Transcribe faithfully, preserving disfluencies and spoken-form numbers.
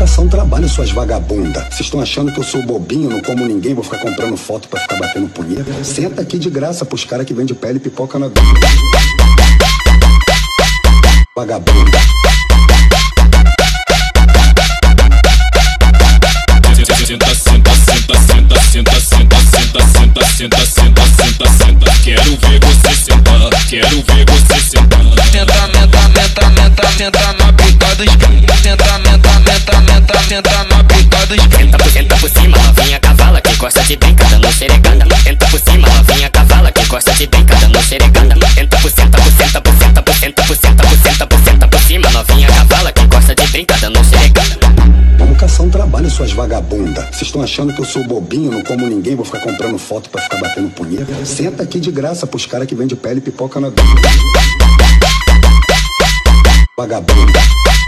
caçar um trabalho, suas vagabundas. Vocês estão achando que eu sou bobinho, não como ninguém, vou ficar comprando foto pra ficar batendo punheta? Senta aqui de graça pros caras que vendem pele e pipoca na bunda. Vagabunda. Senta, senta, senta, senta, senta, senta, senta, senta, senta, senta, senta, senta. Quero ver você sentar, quero ver você sentar. Senta, menta, menta, menta, senta na pica dos pintos. Senta, menta, menta, menta, senta na pica dos pintos. Senta por cima, novinha cavala que gosta de brincada no seregada. Senta por cima, novinha cavala que gosta de brincada no seregada. Senta por senta por senta por senta por senta por senta por senta por senta por cima, novinha cavala que gosta de brincada no seregada. Vamos caçar um trabalho, suas vagabundas. Vocês estão achando que eu sou bobinho, não como ninguém, vou ficar comprando foto pra ficar batendo punheta? Senta aqui de graça pros caras que vendem pele e pipoca na bunda. Vagabunda.